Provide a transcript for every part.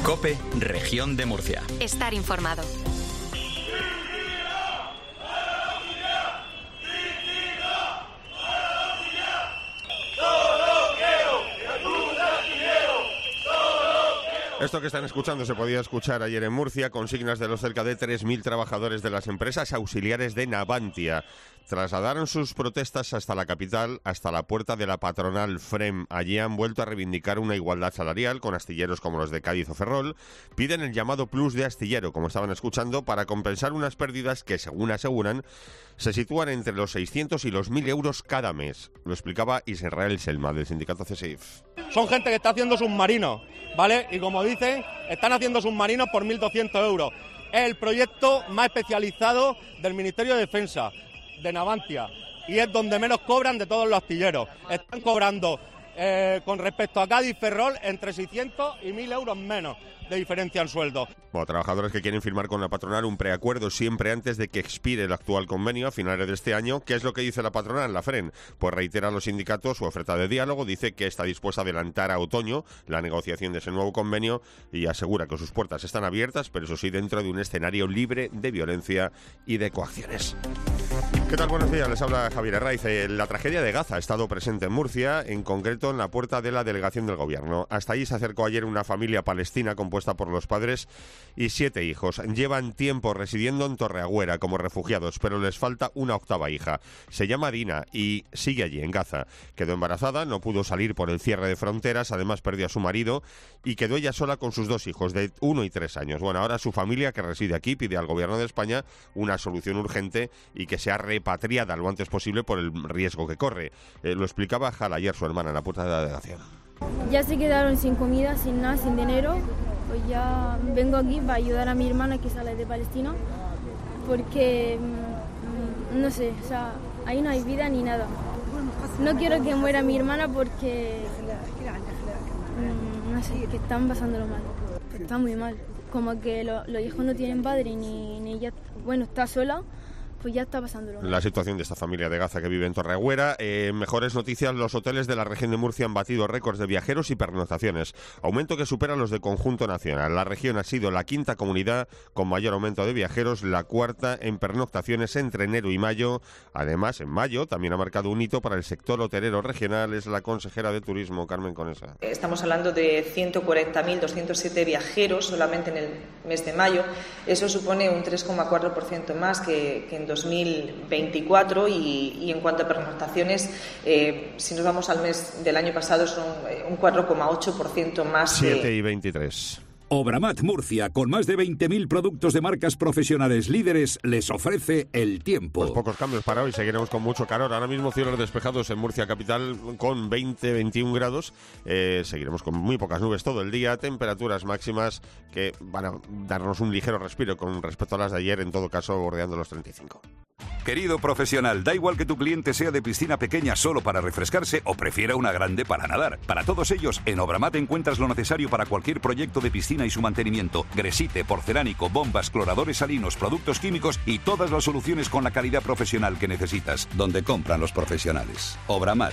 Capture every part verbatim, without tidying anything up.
COPE, Región de Murcia. Estar informado. Esto que están escuchando se podía escuchar ayer en Murcia, consignas de los cerca de tres mil trabajadores de las empresas auxiliares de Navantia. Trasladaron sus protestas hasta la capital, hasta la puerta de la patronal FREM. Allí han vuelto a reivindicar una igualdad salarial con astilleros como los de Cádiz o Ferrol. Piden el llamado plus de astillero, como estaban escuchando, para compensar unas pérdidas que, según aseguran, se sitúan entre los seiscientos y los mil euros cada mes. Lo explicaba Israel Selma, del sindicato C S I F. Son gente que está haciendo submarinos, ¿vale? Y como dicen, están haciendo submarinos por mil doscientos euros. Es el proyecto más especializado del Ministerio de Defensa, de Navantia, y es donde menos cobran de todos los astilleros. Están cobrando, eh, con respecto a Cádiz y Ferrol, entre seiscientos y mil euros menos de diferencia en sueldo. Bueno, trabajadores que quieren firmar con la patronal un preacuerdo siempre antes de que expire el actual convenio a finales de este año. ¿Qué es lo que dice la patronal, la FREN? Pues reitera a los sindicatos su oferta de diálogo, dice que está dispuesta a adelantar a otoño la negociación de ese nuevo convenio y asegura que sus puertas están abiertas, pero eso sí, dentro de un escenario libre de violencia y de coacciones. ¿Qué tal? Buenos días, les habla Javier Herraiz. La tragedia de Gaza ha estado presente en Murcia, en concreto en la puerta de la delegación del gobierno. Hasta ahí se acercó ayer una familia palestina compuesta por los padres y siete hijos. Llevan tiempo residiendo en Torreagüera como refugiados, pero les falta una octava hija. Se llama Dina y sigue allí, en Gaza. Quedó embarazada, no pudo salir por el cierre de fronteras, además perdió a su marido y quedó ella sola con sus dos hijos de uno y tres años. Bueno, ahora su familia, que reside aquí, pide al gobierno de España una solución urgente y que sea repatriada lo antes posible por el riesgo que corre. Eh, lo explicaba Jal ayer, su hermana, en la puerta de la delegación. Ya se quedaron sin comida, sin nada, sin dinero. Pues ya vengo aquí para ayudar a mi hermana que sale de Palestina, porque no sé, o sea, ahí no hay vida ni nada. No quiero que muera mi hermana porque no sé, que están pasándolo mal. Está muy mal. Como que lo, los hijos no tienen padre ni, ni ella, bueno, está sola. Pues ya está pasándolo. La situación de esta familia de Gaza que vive en Torreagüera. Eh, mejores noticias, los hoteles de la región de Murcia han batido récords de viajeros y pernoctaciones. Aumento que supera los de conjunto nacional. La región ha sido la quinta comunidad con mayor aumento de viajeros, la cuarta en pernoctaciones entre enero y mayo. Además, en mayo también ha marcado un hito para el sector hotelero regional. Es la consejera de Turismo, Carmen Conesa. Estamos hablando de ciento cuarenta mil doscientos siete viajeros solamente en el mes de mayo. Eso supone un tres coma cuatro por ciento más que, que en dos mil veinticuatro y, y en cuanto a pernoctaciones, eh, si nos vamos al mes del año pasado, son un cuatro coma ocho por ciento más. siete y veintitrés. Obramat Murcia, con más de veinte mil productos de marcas profesionales líderes, les ofrece el tiempo. Pues pocos cambios para hoy, seguiremos con mucho calor. Ahora mismo cielos despejados en Murcia capital con veinte a veintiún grados. Eh, seguiremos con muy pocas nubes todo el día, temperaturas máximas que van a darnos un ligero respiro con respecto a las de ayer, en todo caso bordeando los treinta y cinco. Querido profesional, da igual que tu cliente sea de piscina pequeña solo para refrescarse o prefiera una grande para nadar. Para todos ellos, en Obramat encuentras lo necesario para cualquier proyecto de piscina y su mantenimiento. Gresite, porcelánico, bombas, cloradores salinos, productos químicos y todas las soluciones con la calidad profesional que necesitas. Donde compran los profesionales. Obramat.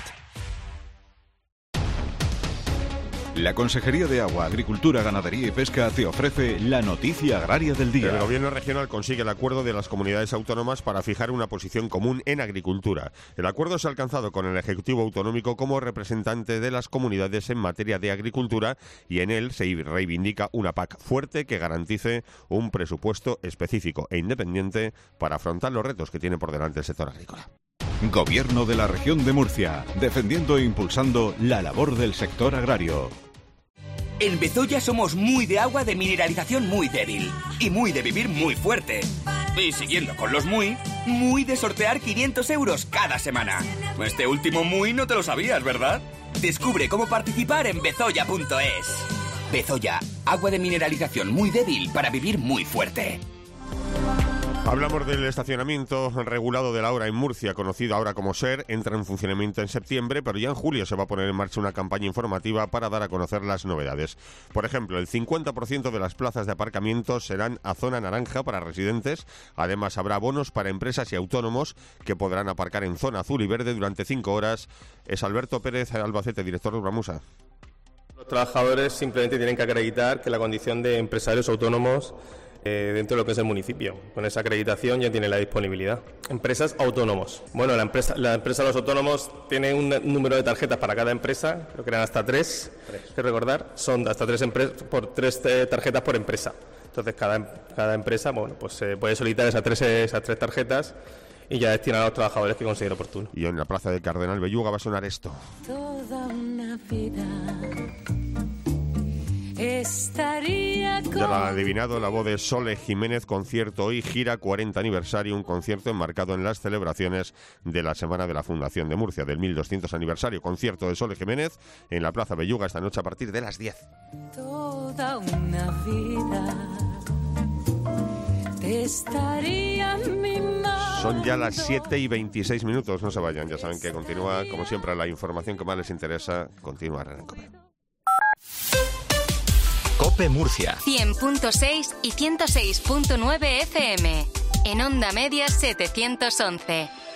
La Consejería de Agua, Agricultura, Ganadería y Pesca te ofrece la noticia agraria del día. El Gobierno regional consigue el acuerdo de las comunidades autónomas para fijar una posición común en agricultura. El acuerdo se ha alcanzado con el Ejecutivo Autonómico como representante de las comunidades en materia de agricultura y en él se reivindica una P A C fuerte que garantice un presupuesto específico e independiente para afrontar los retos que tiene por delante el sector agrícola. Gobierno de la región de Murcia, defendiendo e impulsando la labor del sector agrario. En Bezoya somos muy de agua de mineralización muy débil y muy de vivir muy fuerte. Y siguiendo con los muy, muy de sortear quinientos euros cada semana. Este último muy no te lo sabías, ¿verdad? Descubre cómo participar en bezoya punto es. Bezoya, agua de mineralización muy débil para vivir muy fuerte. Hablamos del estacionamiento regulado de la hora en Murcia, conocido ahora como SER. Entra en funcionamiento en septiembre, pero ya en julio se va a poner en marcha una campaña informativa para dar a conocer las novedades. Por ejemplo, el cincuenta por ciento de las plazas de aparcamiento serán a zona naranja para residentes. Además, habrá bonos para empresas y autónomos que podrán aparcar en zona azul y verde durante cinco horas. Es Alberto Pérez Albacete, director de Urbamusa. Los trabajadores simplemente tienen que acreditar que la condición de empresarios autónomos eh, dentro de lo que es el municipio. Con esa acreditación ya tiene la disponibilidad. Empresas autónomos. Bueno, la empresa, la empresa de los autónomos tiene un número de tarjetas para cada empresa, creo que eran hasta tres, tres. que recordar, son hasta tres, empre- por tres eh, tarjetas por empresa. Entonces cada, cada empresa bueno, pues, eh, puede solicitar esas tres, esas tres tarjetas y ya destinar a los trabajadores que considere oportuno. Y en la plaza de Cardenal Belluga va a sonar esto. Toda una vida estaría con... Ya lo han adivinado, la voz de Sole Jiménez, concierto hoy, gira cuarenta aniversario, un concierto enmarcado en las celebraciones de la Semana de la Fundación de Murcia, del mil doscientos aniversario. Concierto de Sole Jiménez en la Plaza Belluga esta noche a partir de las diez. Toda una vida te estaría mimando. Son ya las siete y veintiséis minutos, no se vayan, ya saben que continúa, como siempre, la información que más les interesa, continuará en COPE. COPE Murcia. cien punto seis y ciento seis punto nueve F M. En onda media setecientos once.